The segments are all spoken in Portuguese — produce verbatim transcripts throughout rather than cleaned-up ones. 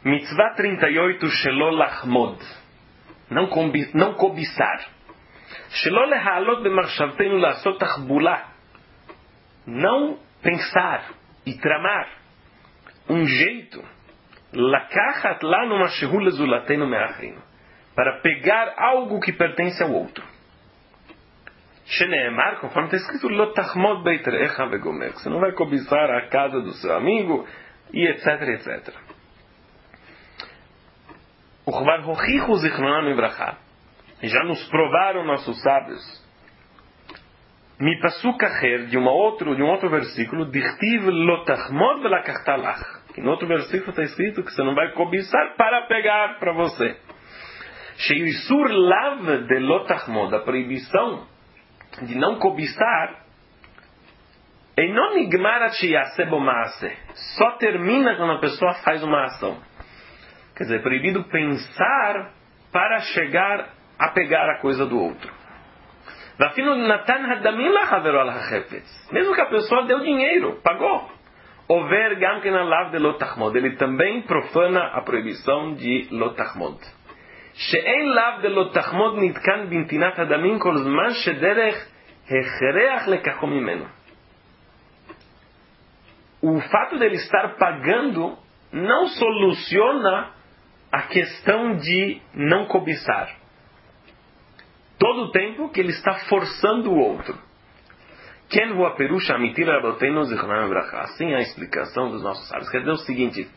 Mitzvah trinta e oito, Shelo lachmod. Não, combi, não cobiçar. Shelo lehalot b'marshavtenu la'asot tachbula. Não pensar e tramar um jeito lakachat lanu mashehu lezulatenu me'achinu, para pegar algo que pertence ao outro. Sheneemar, conforme está escrito, lo tachmod beit recha vegomer, você não vai cobiçar a casa do seu amigo, e etc, etcétera. O Chvar Hochichu Zichronam Libracha, já nos provaram nossos sábios, Mi pasuk acher, de, uma outro, de um outro versículo, Dichtiv lo tachmod velakachtalach. Que no outro versículo está escrito que você não vai cobiçar para pegar para você. Sheisur lav de lo tachmod, a proibição de não cobiçar, Einon nigmar sheyaseh bo maaseh, só termina quando a pessoa faz uma ação. Quer dizer, é proibido pensar para chegar a pegar a coisa do outro. Mesmo que a pessoa deu dinheiro, pagou. Over gam ken alav de lotachmod, ele também profana a proibição de lotachmod. She'en lav de lotachmod nitkan bintinat hadamin kol zman shederech hechreach lekachom mimeno. O fato dele estar pagando não soluciona a questão de não cobiçar. Todo o tempo que ele está forçando o outro. Assim é a explicação dos nossos sábios. Quer dizer o seguinte: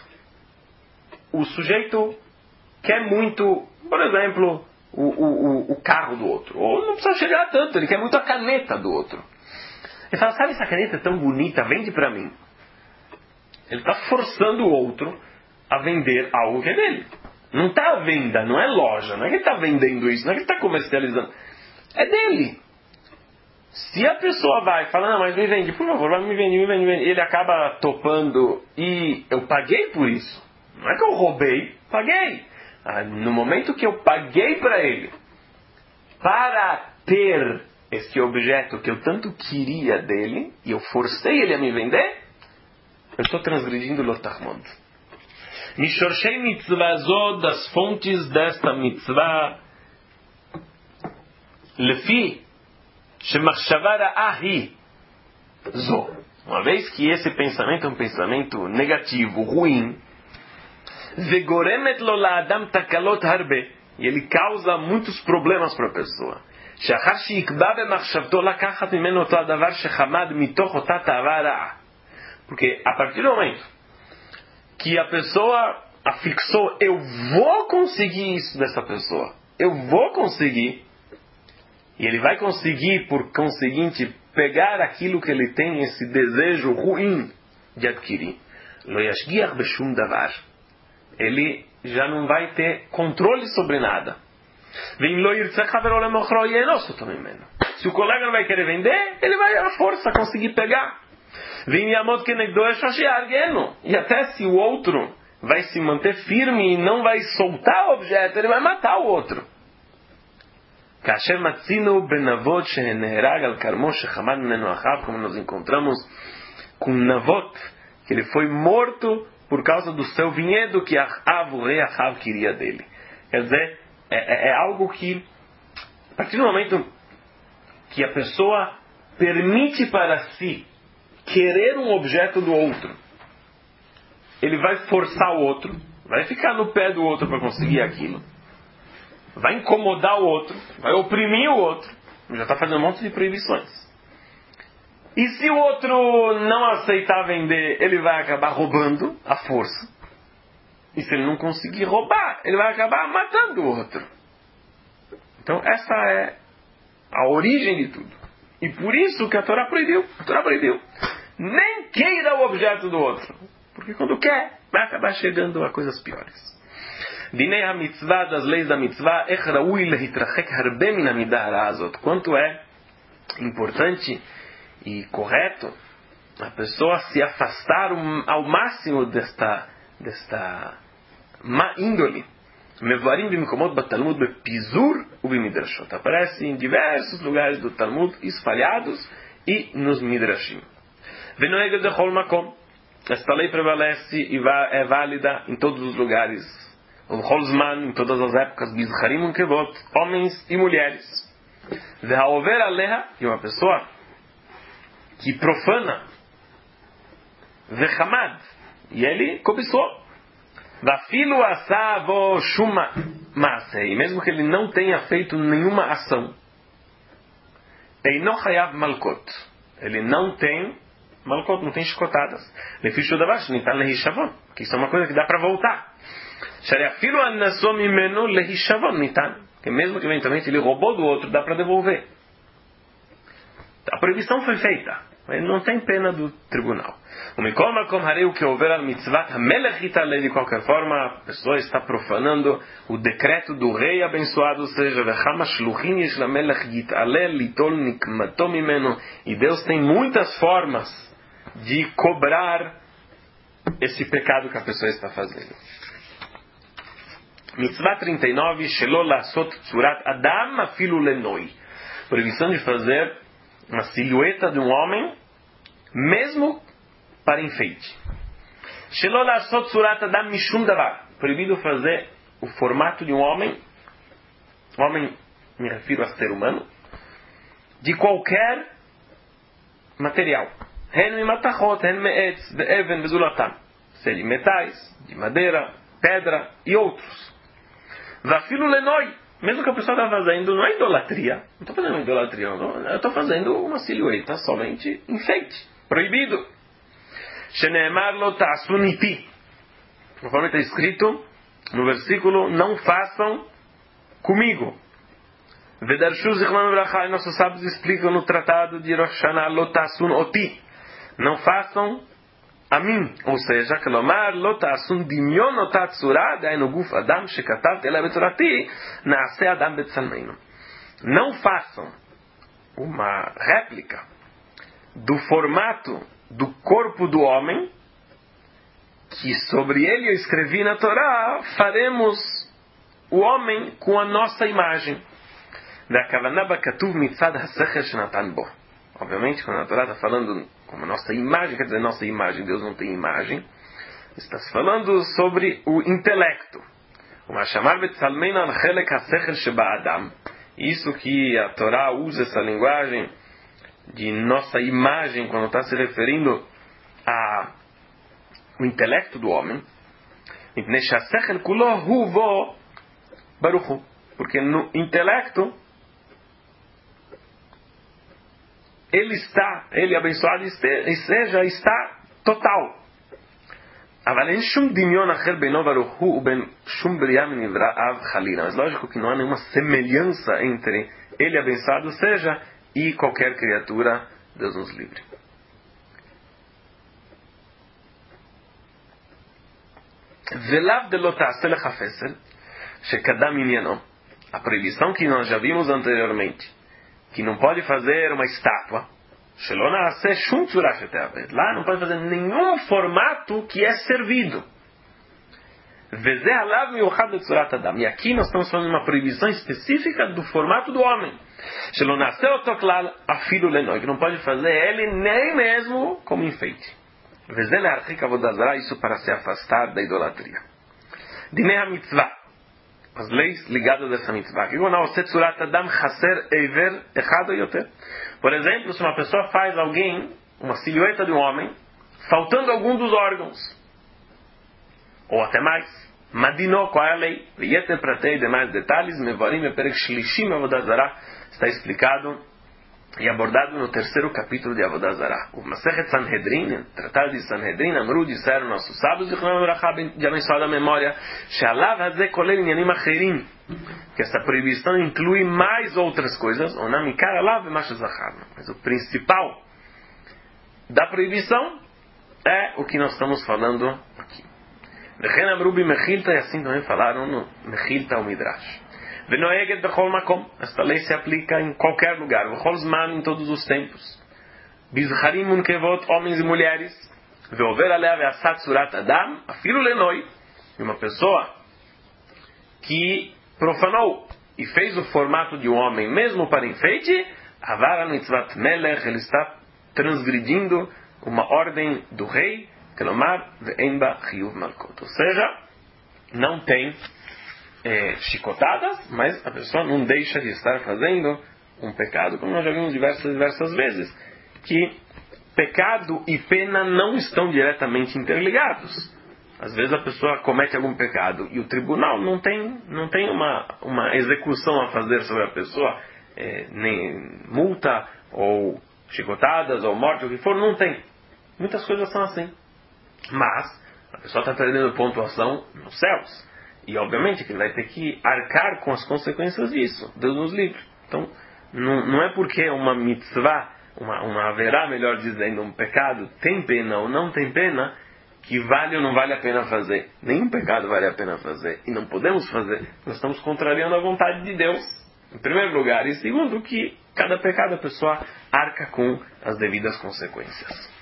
o sujeito quer muito, por exemplo, o, o, o carro do outro. Ou não precisa chegar a tanto, ele quer muito a caneta do outro. Ele fala, sabe, essa caneta é tão bonita, vende para mim. Ele está forçando o outro a vender algo que é dele. Não está à venda, não é loja, não é que ele está vendendo isso, não é que ele está comercializando. É dele. Se a pessoa vai e fala, não, mas me vende, por favor, vai me vender, me vende, me vende. Ele acaba topando e eu paguei por isso. Não é que eu roubei, paguei. Ah, no momento que eu paguei para ele, para ter este objeto que eu tanto queria dele, e eu forcei ele a me vender, eu estou transgredindo o lotachmod. Mishorshei mitzvah zod, das fontes desta mitzvah, lefi shemachshavara ahi zo. Uma vez que esse pensamento é um pensamento negativo, ruim, vegoremet lo laadam takalot harbe, e ele causa muitos problemas para a pessoa. Shachar sheikba bemachshavto lakachat mimeno oto adavar shechamad mitoch ota ta'ava ra'a. Porque a partir do momento que a pessoa afixou, eu vou conseguir isso dessa pessoa, eu vou conseguir, e ele vai conseguir, por conseguinte, pegar aquilo que ele tem, esse desejo ruim de adquirir. Lo yashgiach beshum davar. Ele já não vai ter controle sobre nada. Se o colega não vai querer vender, ele vai à força conseguir pegar. E até se o outro vai se manter firme e não vai soltar o objeto, ele vai matar o outro. Como nós encontramos com Navot, que ele foi morto por causa do seu vinhedo que Ahav, o rei Ahav, queria dele. Quer dizer, é, é, é algo que, a partir do momento que a pessoa permite para si querer um objeto do outro, ele vai forçar o outro, vai ficar no pé do outro para conseguir aquilo, vai incomodar o outro, vai oprimir o outro, já está fazendo um monte de proibições. E se o outro não aceitar vender, ele vai acabar roubando à força. E se ele não conseguir roubar, ele vai acabar matando o outro. Então essa é a origem de tudo. E por isso que a Torá proibiu. A Torá proibiu. Nem queira o objeto do outro. Porque quando quer, vai acabar chegando a coisas piores. Dinei a mitzvah, das leis da mitzvah, ech raui lehitrachek harbe min hamidah ha'azot. Quanto é importante e correto a pessoa se afastar ao máximo desta, desta má índole. Mevarim b'mikomot b'talmud b'pizur u'b'midrashot. Aparece em diversos lugares do Talmud, espalhados, e nos midrashim. Venoega de chol makom. esta lei prevalece e é válida em todos os lugares. O Holzman, em todas as épocas, Bizharim Unkevot, homens e mulheres. Vehaover Aleha, e uma pessoa que profana, Vehamad, e ele cobiçou. Vafilo Asavo Shuma Masei, mesmo que ele não tenha feito nenhuma ação. Eino Hayav Malkot, ele não tem Malkot, não tem chicotadas. Lefishu Davash, Nitan Lehishavon, que isso é uma coisa que dá para voltar. Shariafilo Anassom Imenu Lehishavon, Nitan, que mesmo que eventualmente ele roubou do outro, dá para devolver. A proibição foi feita, ele não tem pena do tribunal. O Mikoma Komharei, o que houver al mitzvat Hamelech Italei, de qualquer forma, a pessoa está profanando o decreto do rei abençoado, ou seja, Vechama Shluchin Yesh Lamelech Yitalei Litol Nikmatom Imenu, e Deus tem muitas formas de cobrar esse pecado que a pessoa está fazendo. Mitzvah trinta e nove, Shelo Lasot Tzurat Adam Afilu Lenoi, proibição de fazer uma silhueta de um homem, mesmo para enfeite. Shelo Lasot Tzurat Adam Mishum Davar, proibido fazer o formato de um homem, homem, me refiro a ser humano, de qualquer material. Hen me matachot, hen me etz, de even, bezulatam, seja de metais, de madeira, pedra e outros. Vafilo lenoi, mesmo que a pessoa está fazendo, não é idolatria, não estou fazendo idolatria, eu estou fazendo uma silhueta, somente enfeite, proibido. Sheneemar lo ta'asunipi, conforme está escrito no versículo, não façam comigo. Vedarshu zichron vrachá, e nossos sábios explicam no tratado de Rosh Hashanah, lo ta'asun oti, não façam a mim, ou seja, kelomar lo ta'asun dimyon otat tzura, dainu guf adam shekatav ela betzurati, naase adam betzalmeinu. Não façam uma réplica do formato do corpo do homem, que sobre ele eu escrevi na Torá, faremos o homem com a nossa imagem. Obviamente, quando a Torá está falando como a nossa imagem, quer dizer, nossa imagem, Deus não tem imagem, está se falando sobre o intelecto. Isso que a Torá usa essa linguagem de nossa imagem, quando está se referindo ao intelecto do homem, porque no intelecto ele está, ele abençoado e seja, está total. Mas lógico que não há nenhuma semelhança entre ele abençoado seja e qualquer criatura, Deus nos livre. A proibição que nós já vimos anteriormente, que não pode fazer uma estátua, lá não pode fazer nenhum formato que é servido. E aqui nós estamos falando de uma proibição específica do formato do homem, que não pode fazer ele nem mesmo como enfeite. Isso para se afastar da idolatria. As leis ligadas a essa mitzvah. Por exemplo, se uma pessoa faz alguém, uma silhueta de um homem, faltando algum dos órgãos, ou até mais, Madino, qual é a lei? E demais detalhes, está explicado e abordado no terceiro capítulo de Avodah Zarah. O Masechet Sanhedrin, tratado de Sanhedrin, Amru, disseram nossos sábios, de abençoada memória, que essa proibição inclui mais outras coisas, mas o principal da proibição é o que nós estamos falando aqui. E assim também falaram no Mechilta o Midrash. Esta lei se aplica em qualquer lugar, em todos os tempos. Bizharim unkevot, homens e mulheres. E uma pessoa que profanou e fez o formato de um homem mesmo para enfeite, ele está transgredindo uma ordem do rei, Kelomar ve'en ba chiyuv malkut. Ou seja, não tem é, chicotadas, mas a pessoa não deixa de estar fazendo um pecado, como nós já vimos diversas diversas vezes, que pecado e pena não estão diretamente interligados. Às vezes a pessoa comete algum pecado e o tribunal não tem, não tem uma, uma execução a fazer sobre a pessoa, é, nem multa, ou chicotadas, ou morte, o que for, não tem. Muitas coisas são assim. Mas a pessoa está perdendo pontuação nos céus. E obviamente que ele vai ter que arcar com as consequências disso. Deus nos livre. Então, não, não é porque uma mitzvah, uma, uma haverá, melhor dizendo, um pecado, tem pena ou não tem pena, que vale ou não vale a pena fazer. Nenhum pecado vale a pena fazer. E não podemos fazer. Nós estamos contrariando a vontade de Deus, em primeiro lugar. E segundo, que cada pecado a pessoa arca com as devidas consequências.